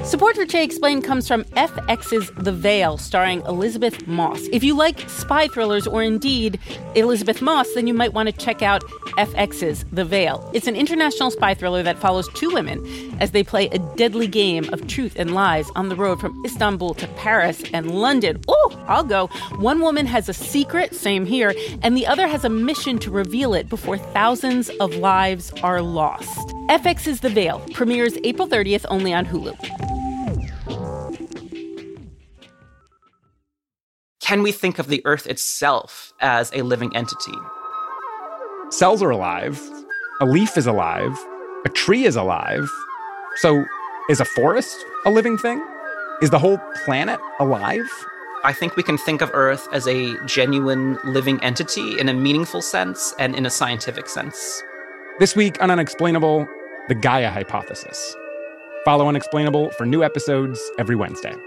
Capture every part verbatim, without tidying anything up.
Support for Che Explained comes from F X's The Veil, starring Elizabeth Moss. If you like spy thrillers or indeed Elizabeth Moss, then you might want to check out F X's The Veil. It's an international spy thriller that follows two women as they play a deadly game of truth and lies on the road from Istanbul to Paris and London. Oh, I'll go. One woman has a secret, same here, and the other has a mission to reveal it before thousands of lives are lost. F X's The Veil premieres April thirtieth only on Hulu. Can we think of the Earth itself as a living entity? Cells are alive. A leaf is alive. A tree is alive. So is a forest a living thing? Is the whole planet alive? I think we can think of Earth as a genuine living entity in a meaningful sense and in a scientific sense. This week on Unexplainable, the Gaia hypothesis. Follow Unexplainable for new episodes every Wednesday.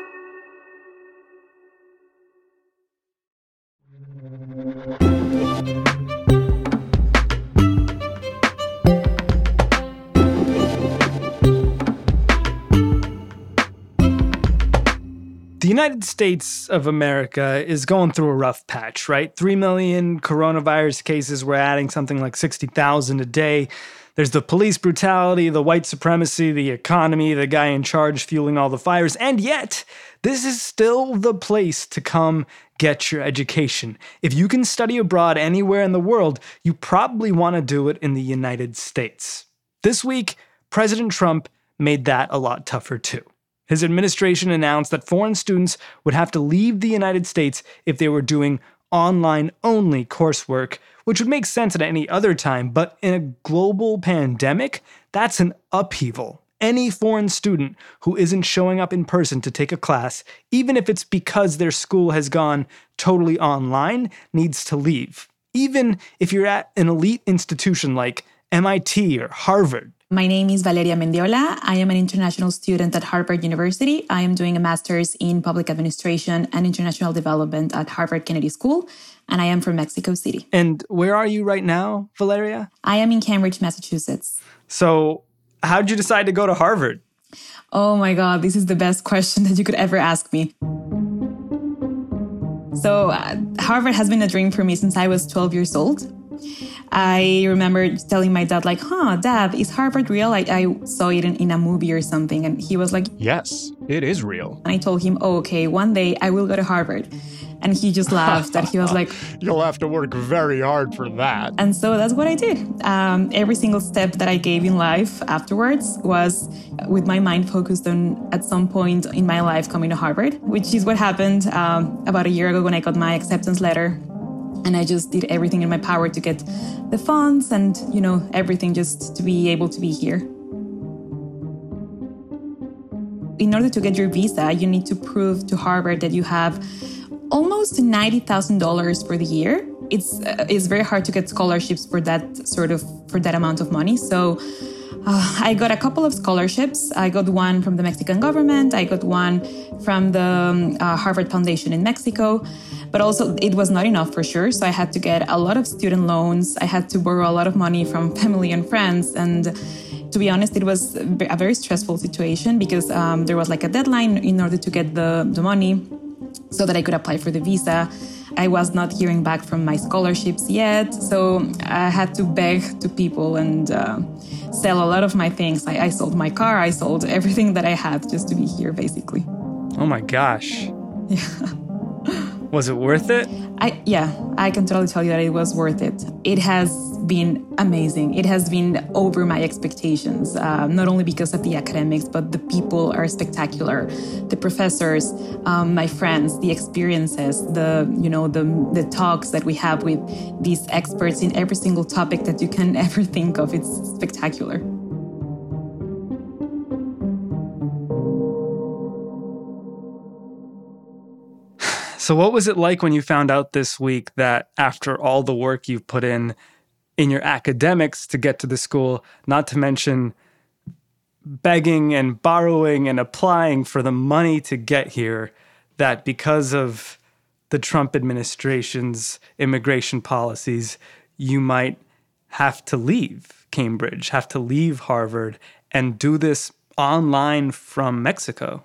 The United States of America is going through a rough patch, right? Three million coronavirus cases. We're adding something like sixty thousand a day. There's the police brutality, the white supremacy, the economy, the guy in charge fueling all the fires. And yet, this is still the place to come get your education. If you can study abroad anywhere in the world, you probably want to do it in the United States. This week, President Trump made that a lot tougher too. His administration announced that foreign students would have to leave the United States if they were doing online-only coursework, which would make sense at any other time, but in a global pandemic, that's an upheaval. Any foreign student who isn't showing up in person to take a class, even if it's because their school has gone totally online, needs to leave. Even if you're at an elite institution like M I T or Harvard. My name is Valeria Mendiola. I am an international student at Harvard University. I am doing a master's in public administration and international development at Harvard Kennedy School, and I am from Mexico City. And where are you right now, Valeria? I am in Cambridge, Massachusetts. So how'd you decide to go to Harvard? Oh my God, this is the best question that you could ever ask me. So uh, Harvard has been a dream for me since I was twelve years old. I remember telling my dad, like, huh, Dad, is Harvard real? I, I saw it in, in a movie or something. And he was like, yes, it is real. And I told him, oh, okay, one day I will go to Harvard. And he just laughed and he was like, you'll have to work very hard for that. And so that's what I did. Um, every single step that I gave in life afterwards was with my mind focused on, at some point in my life, coming to Harvard, which is what happened um, about a year ago when I got my acceptance letter. And I just did everything in my power to get the funds and, you know, everything just to be able to be here. In order to get your visa, you need to prove to Harvard that you have almost ninety thousand dollars for the year. It's uh, it's very hard to get scholarships for that sort of, for that amount of money. So uh, I got a couple of scholarships. I got one from the Mexican government. I got one from the um, uh, Harvard Foundation in Mexico. But also, it was not enough for sure. So I had to get a lot of student loans. I had to borrow a lot of money from family and friends. And to be honest, it was a very stressful situation because um, there was like a deadline in order to get the, the money so that I could apply for the visa. I was not hearing back from my scholarships yet. So I had to beg to people and uh, sell a lot of my things. I, I sold my car. I sold everything that I had just to be here, basically. Oh my gosh. Yeah. Was it worth it? I yeah, I can totally tell you that it was worth it. It has been amazing. It has been over my expectations, uh, not only because of the academics, but the people are spectacular. The professors, um, my friends, the experiences, the you know the the talks that we have with these experts in every single topic that you can ever think of. It's spectacular. So what was it like when you found out this week that after all the work you've put in in your academics to get to the school, not to mention begging and borrowing and applying for the money to get here, that because of the Trump administration's immigration policies, you might have to leave Cambridge, have to leave Harvard, and do this online from Mexico?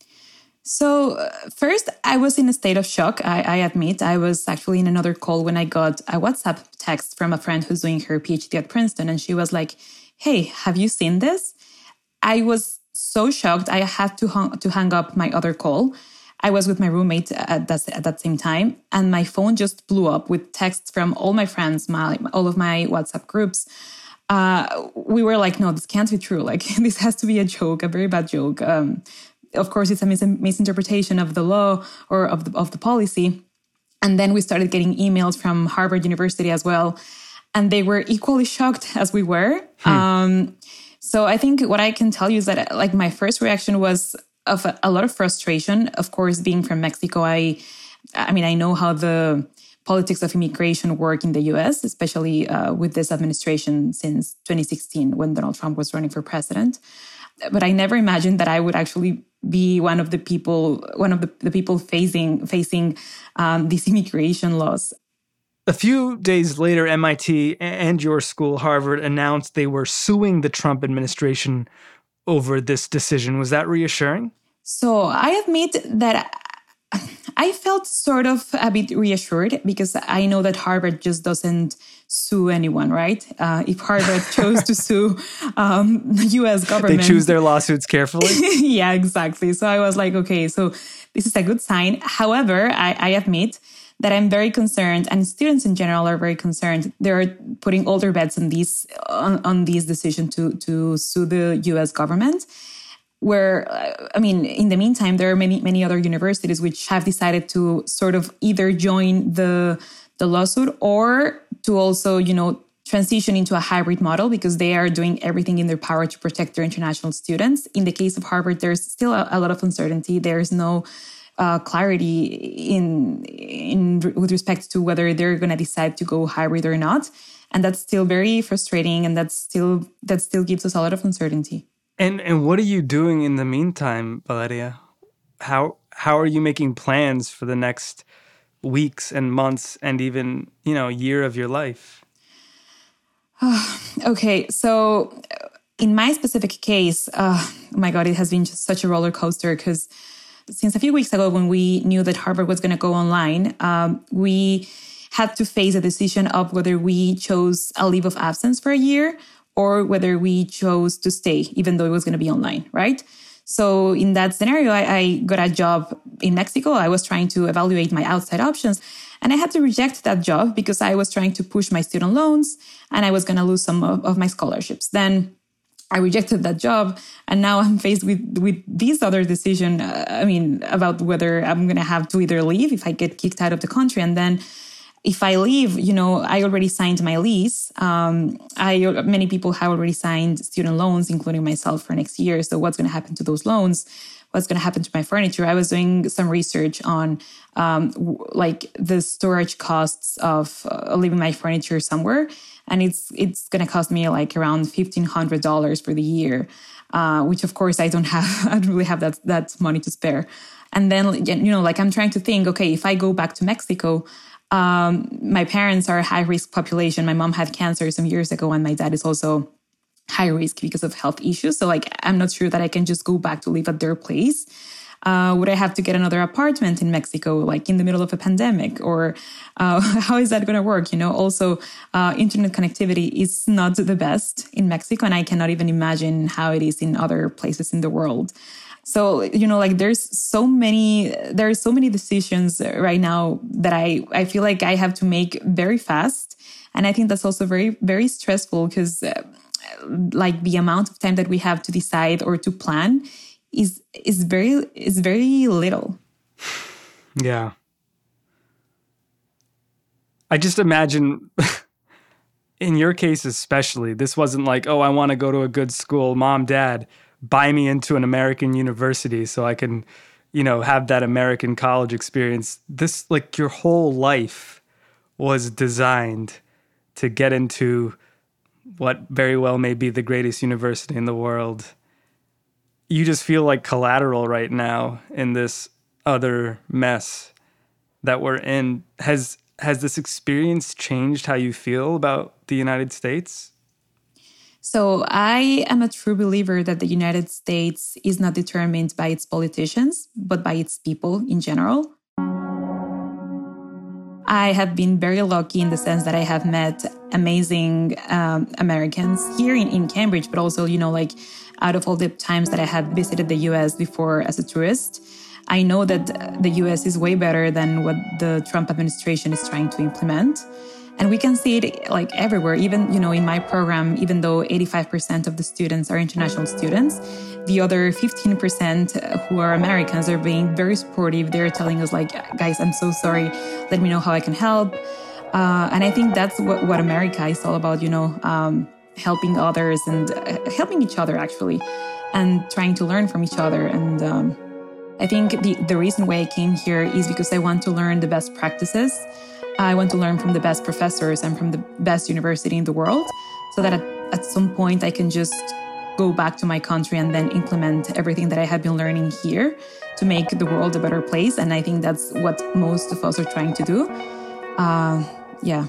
So uh, first, I was in a state of shock. I, I admit I was actually in another call when I got a WhatsApp text from a friend who's doing her PhD at Princeton. And she was like, hey, have you seen this? I was so shocked. I had to, hung, to hang up my other call. I was with my roommate at that, at that same time. And my phone just blew up with texts from all my friends, my all of my WhatsApp groups. Uh, we were like, no, this can't be true. Like, this has to be a joke, a very bad joke. Um, Of course, it's a mis- misinterpretation of the law or of the, of the policy. And then we started getting emails from Harvard University as well. And they were equally shocked as we were. Hmm. Um, so I think what I can tell you is that like my first reaction was of a, a lot of frustration. Of course, being from Mexico, I, I mean, I know how the politics of immigration work in the U S, especially uh, with this administration since twenty sixteen when Donald Trump was running for president. But I never imagined that I would actually be one of the people, one of the, the people facing facing um, these immigration laws. A few days later, M I T and your school, Harvard, announced they were suing the Trump administration over this decision. Was that reassuring? So I admit that I felt sort of a bit reassured because I know that Harvard just doesn't sue anyone, right? Uh, if Harvard chose to sue um, the U S government. They choose their lawsuits carefully? Yeah, exactly. So I was like, okay, so this is a good sign. However, I, I admit that I'm very concerned, and students in general are very concerned. They're putting all their bets on this, on, on this decision to, to sue the U S government. Where, I mean, in the meantime, there are many, many other universities which have decided to sort of either join the, the lawsuit or to also, you know, transition into a hybrid model because they are doing everything in their power to protect their international students. In the case of Harvard, there's still a, a lot of uncertainty. There's no uh, clarity in, in with respect to whether they're going to decide to go hybrid or not. And that's still very frustrating. And that's still, that still gives us a lot of uncertainty. And and what are you doing in the meantime, Valeria? How how are you making plans for the next weeks and months and even, you know, year of your life? Okay, so in my specific case, uh, oh my God, it has been just such a roller coaster because since a few weeks ago when we knew that Harvard was going to go online, um, we had to face a decision of whether we chose a leave of absence for a year or whether we chose to stay, even though it was going to be online, right? So in that scenario, I, I got a job in Mexico. I was trying to evaluate my outside options, and I had to reject that job because I was trying to push my student loans, and I was going to lose some of, of my scholarships. Then I rejected that job, and now I'm faced with, with this other decision, uh, I mean, about whether I'm going to have to either leave if I get kicked out of the country, and then if I leave, you know, I already signed my lease. Um, I many people have already signed student loans, including myself, for next year. So what's going to happen to those loans? What's going to happen to my furniture? I was doing some research on um, w- like the storage costs of uh, leaving my furniture somewhere, and it's it's going to cost me like around fifteen hundred dollars for the year, uh, which of course I don't have. I don't really have that that money to spare. And then you know, like I'm trying to think, okay, if I go back to Mexico. Um, my parents are a high-risk population. My mom had cancer some years ago, and my dad is also high risk because of health issues. So, like, I'm not sure that I can just go back to live at their place. Uh, would I have to get another apartment in Mexico, like in the middle of a pandemic? Or uh, how is that going to work? You know, also, uh, internet connectivity is not the best in Mexico, and I cannot even imagine how it is in other places in the world. So, you know, like there's so many, there are so many decisions right now that I, I feel like I have to make very fast. And I think that's also very, very stressful because uh, like the amount of time that we have to decide or to plan is, is very, is very little. Yeah. I just imagine in your case, especially, this wasn't like, oh, I want to go to a good school, mom, dad, buy me into an American university so I can, you know, have that American college experience. This, like, your whole life was designed to get into what very well may be the greatest university in the world. You just feel like collateral right now in this other mess that we're in. Has has this experience changed how you feel about the United States? So I am a true believer that the United States is not determined by its politicians, but by its people in general. I have been very lucky in the sense that I have met amazing um, Americans here in, in Cambridge, but also, you know, like out of all the times that I have visited the U S before as a tourist, I know that the U S is way better than what the Trump administration is trying to implement. And we can see it like everywhere, even, you know, in my program, even though eighty-five percent of the students are international students, the other fifteen percent who are Americans are being very supportive. They're telling us like, guys, I'm so sorry. Let me know how I can help. Uh, and I think that's what, what America is all about, you know, um, helping others and uh, helping each other, actually, and trying to learn from each other. And um, I think the, the reason why I came here is because I want to learn the best practices. I want to learn from the best professors and from the best university in the world so that at, at some point I can just go back to my country and then implement everything that I have been learning here to make the world a better place. And I think that's what most of us are trying to do. Uh, yeah.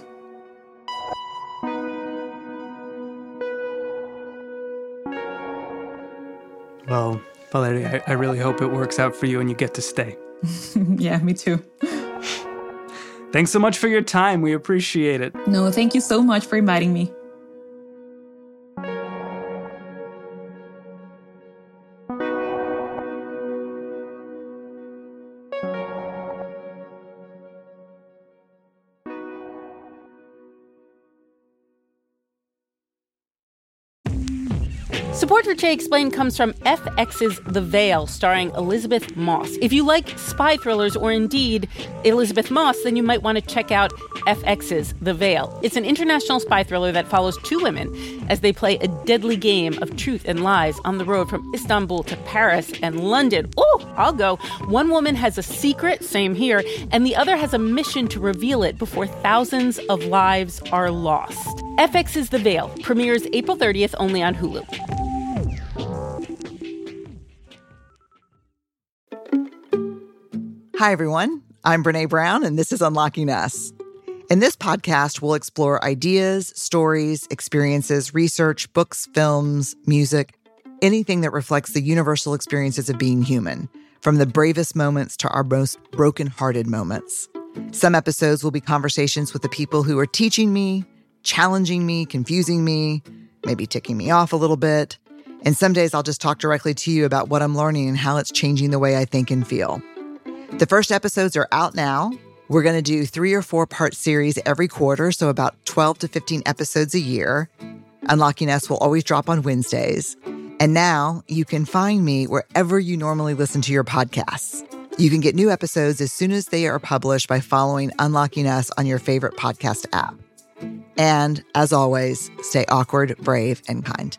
Well, Valeria, I, I really hope it works out for you and you get to stay. Yeah, me too. Thanks so much for your time. We appreciate it. No, thank you so much for inviting me. Support for Jay Explained comes from F X's The Veil, starring Elisabeth Moss. If you like spy thrillers or indeed Elisabeth Moss, then you might want to check out F X's The Veil. It's an international spy thriller that follows two women as they play a deadly game of truth and lies on the road from Istanbul to Paris and London. Oh, I'll go. One woman has a secret, same here, and the other has a mission to reveal it before thousands of lives are lost. F X's The Veil premieres April thirtieth only on Hulu. Hi, everyone. I'm Brene Brown, and this is Unlocking Us. In this podcast, we'll explore ideas, stories, experiences, research, books, films, music, anything that reflects the universal experiences of being human, from the bravest moments to our most broken-hearted moments. Some episodes will be conversations with the people who are teaching me, challenging me, confusing me, maybe ticking me off a little bit. And some days I'll just talk directly to you about what I'm learning and how it's changing the way I think and feel. The first episodes are out now. We're going to do three or four part series every quarter, so about twelve to fifteen episodes a year. Unlocking Us will always drop on Wednesdays. And now you can find me wherever you normally listen to your podcasts. You can get new episodes as soon as they are published by following Unlocking Us on your favorite podcast app. And as always, stay awkward, brave, and kind.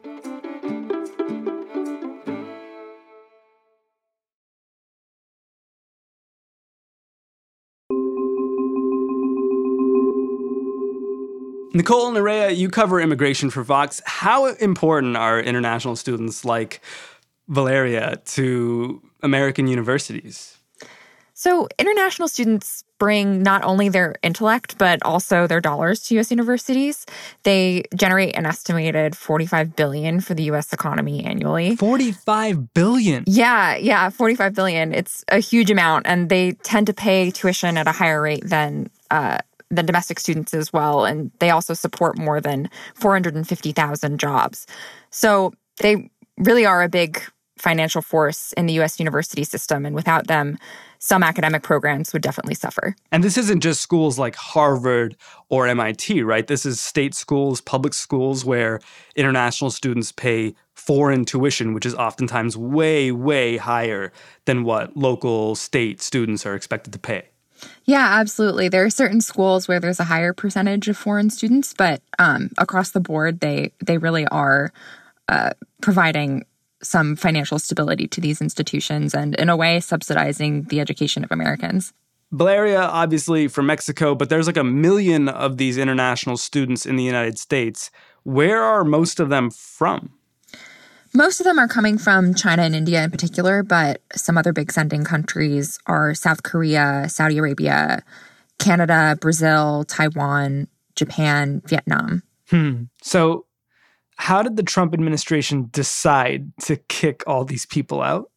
Nicole Nerea, you cover immigration for Vox. How important are international students like Valeria to American universities? So international students bring not only their intellect, but also their dollars to U S universities. They generate an estimated forty-five billion dollars for the U S economy annually. forty-five billion dollars? Yeah, yeah, forty-five billion dollars. It's a huge amount, and they tend to pay tuition at a higher rate than uh, than domestic students as well. And they also support more than four hundred fifty thousand jobs. So they really are a big financial force in the U S university system. And without them, some academic programs would definitely suffer. And this isn't just schools like Harvard or M I T, right? This is state schools, public schools where international students pay foreign tuition, which is oftentimes way, way higher than what local state students are expected to pay. Yeah, absolutely. There are certain schools where there's a higher percentage of foreign students, but um, across the board, they they really are uh, providing some financial stability to these institutions and, in a way, subsidizing the education of Americans. Valeria, obviously from Mexico, but there's like a million of these international students in the United States. Where are most of them from? Most of them are coming from China and India in particular, but some other big sending countries are South Korea, Saudi Arabia, Canada, Brazil, Taiwan, Japan, Vietnam. Hmm. So how did the Trump administration decide to kick all these people out?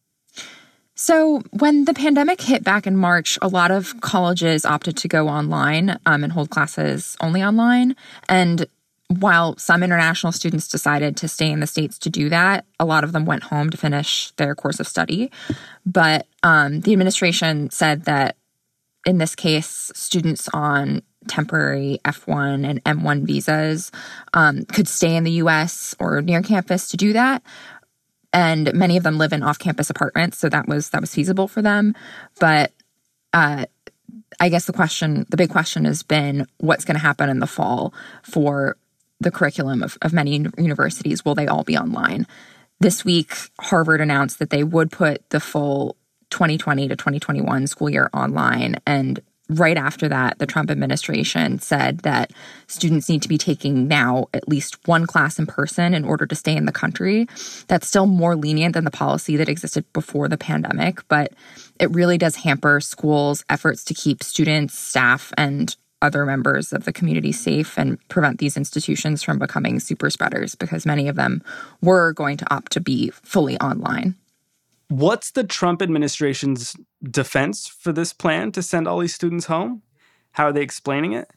So when the pandemic hit back in March, a lot of colleges opted to go online um, and hold classes only online. And while some international students decided to stay in the States to do that, a lot of them went home to finish their course of study. But um, the administration said that in this case, students on temporary F one and M one visas um, could stay in the U S or near campus to do that. And many of them live in off-campus apartments, so that was that was feasible for them. But uh, I guess the question, the big question has been what's going to happen in the fall for the curriculum of, of many universities. Will they all be online? This week, Harvard announced that they would put the full twenty twenty to twenty twenty-one school year online. And right after that, the Trump administration said that students need to be taking now at least one class in person in order to stay in the country. That's still more lenient than the policy that existed before the pandemic, but it really does hamper schools' efforts to keep students, staff, and other members of the community safe and prevent these institutions from becoming super spreaders, because many of them were going to opt to be fully online. What's the Trump administration's defense for this plan to send all these students home? How are they explaining it?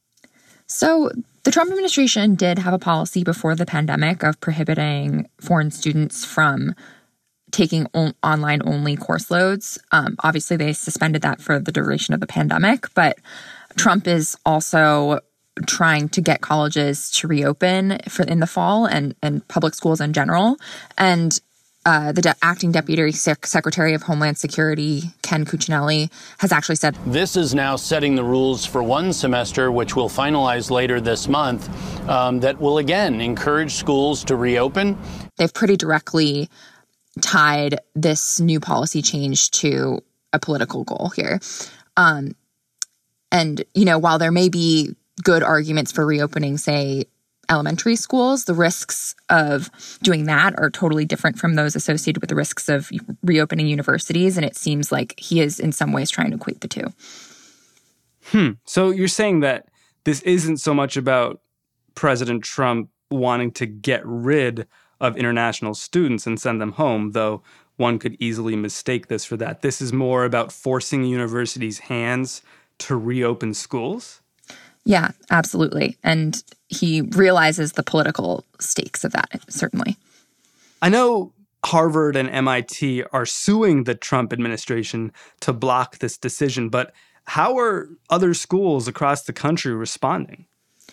So the Trump administration did have a policy before the pandemic of prohibiting foreign students from taking on- online-only course loads. Um, obviously, they suspended that for the duration of the pandemic, but Trump is also trying to get colleges to reopen for in the fall and, and public schools in general. And Uh, the de- acting deputy sec- secretary of Homeland Security, Ken Cuccinelli, has actually said this is now setting the rules for one semester, which we'll finalize later this month, um, that will again encourage schools to reopen. They've pretty directly tied this new policy change to a political goal here. Um, and, you know, while there may be good arguments for reopening, say, elementary schools, the risks of doing that are totally different from those associated with the risks of reopening universities. And it seems like he is in some ways trying to equate the two. Hmm. So you're saying that this isn't so much about President Trump wanting to get rid of international students and send them home, though one could easily mistake this for that. This is more about forcing universities' hands to reopen schools? Yeah, absolutely. And he realizes the political stakes of that, certainly. I know Harvard and M I T are suing the Trump administration to block this decision, but how are other schools across the country responding?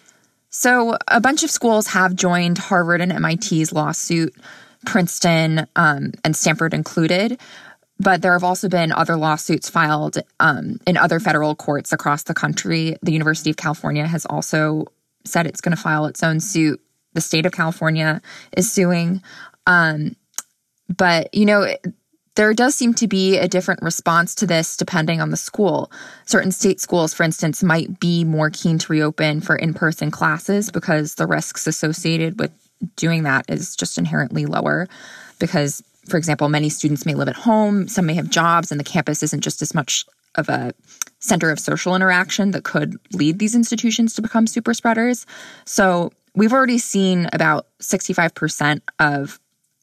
So a bunch of schools have joined Harvard and M I T's lawsuit, Princeton um, and Stanford included. But there have also been other lawsuits filed um, in other federal courts across the country. The University of California has also said it's going to file its own suit. The state of California is suing. Um, but, you know, there does seem to be a different response to this depending on the school. Certain state schools, for instance, might be more keen to reopen for in-person classes because the risks associated with doing that is just inherently lower because, for example, many students may live at home, some may have jobs, and the campus isn't just as much of a center of social interaction that could lead these institutions to become super spreaders. So we've already seen about sixty-five percent of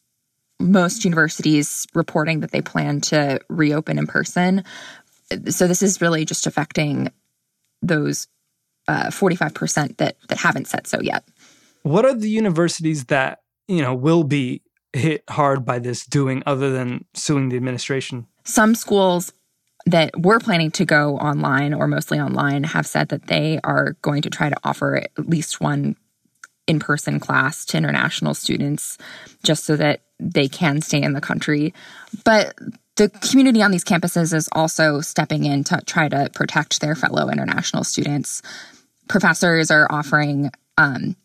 most universities reporting that they plan to reopen in person. So this is really just affecting those uh, forty-five percent that that haven't said so yet. What are the universities that, you know, will be hit hard by this doing other than suing the administration? Some schools that were planning to go online or mostly online have said that they are going to try to offer at least one in-person class to international students just so that they can stay in the country. But the community on these campuses is also stepping in to try to protect their fellow international students. Professors are offering um,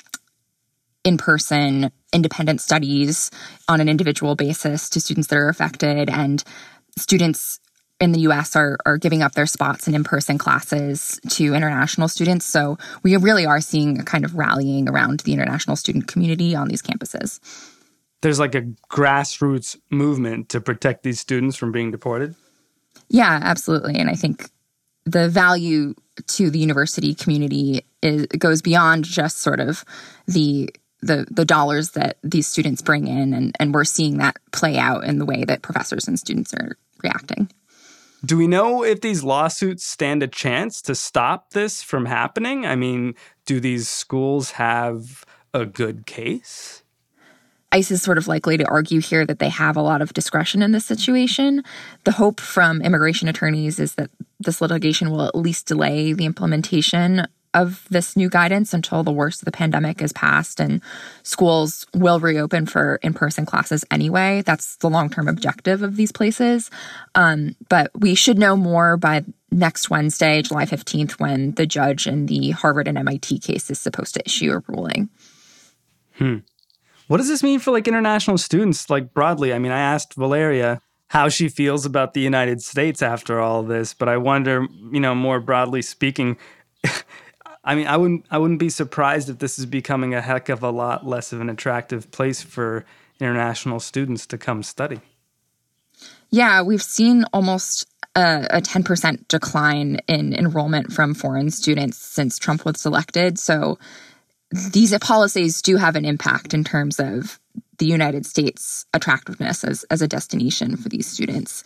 in-person independent studies on an individual basis to students that are affected, and students in the U S are, are giving up their spots in in-person classes to international students. So we really are seeing a kind of rallying around the international student community on these campuses. There's like a grassroots movement to protect these students from being deported? Yeah, absolutely. And I think the value to the university community is goes beyond just sort of the the the dollars that these students bring in, and, and we're seeing that play out in the way that professors and students are reacting. Do we know if these lawsuits stand a chance to stop this from happening? I mean, do these schools have a good case? ICE is sort of likely to argue here that they have a lot of discretion in this situation. The hope from immigration attorneys is that this litigation will at least delay the implementation of this new guidance until the worst of the pandemic is past and schools will reopen for in-person classes anyway. That's the long-term objective of these places. Um, but we should know more by next Wednesday, July fifteenth, when the judge in the Harvard and M I T case is supposed to issue a ruling. Hmm. What does this mean for like international students, like broadly? I mean, I asked Valeria how she feels about the United States after all this, but I wonder, you know, more broadly speaking, I mean, I wouldn't I wouldn't be surprised if this is becoming a heck of a lot less of an attractive place for international students to come study. Yeah, we've seen almost a, a ten percent decline in enrollment from foreign students since Trump was elected. So these policies do have an impact in terms of the United States' attractiveness as, as a destination for these students.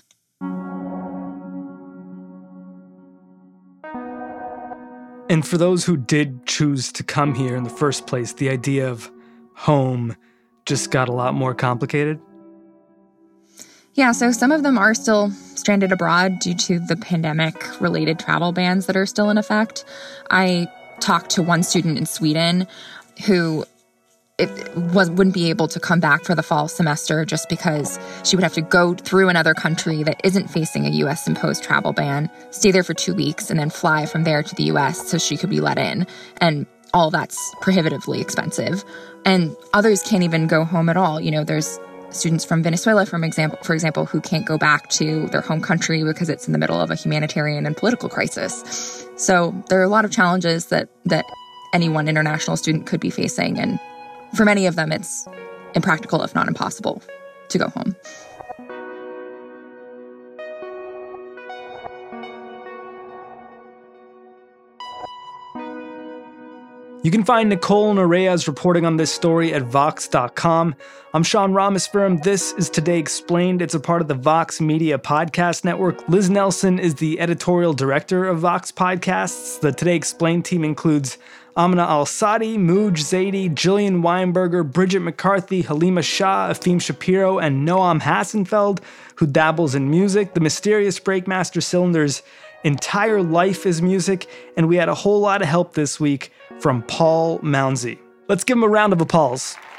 And for those who did choose to come here in the first place, the idea of home just got a lot more complicated? Yeah, so some of them are still stranded abroad due to the pandemic-related travel bans that are still in effect. I talked to one student in Sweden who it was, wouldn't be able to come back for the fall semester just because she would have to go through another country that isn't facing a U S-imposed travel ban, stay there for two weeks, and then fly from there to the U S so she could be let in. And all that's prohibitively expensive. And others can't even go home at all. You know, there's students from Venezuela, from example, for example, who can't go back to their home country because it's in the middle of a humanitarian and political crisis. So there are a lot of challenges that, that any one international student could be facing. And for many of them, it's impractical, if not impossible, to go home. You can find Nicole Nerea's reporting on this story at vox dot com. I'm Sean Rameswaram. This is Today Explained. It's a part of the Vox Media Podcast Network. Liz Nelson is the editorial director of Vox Podcasts. The Today Explained team includes Amina Al-Sadi, Mooj Zaidi, Jillian Weinberger, Bridget McCarthy, Halima Shah, Afim Shapiro, and Noam Hassenfeld, who dabbles in music. The mysterious Breakmaster Cylinder's entire life is music, and we had a whole lot of help this week from Paul Mounsey. Let's give him a round of applause.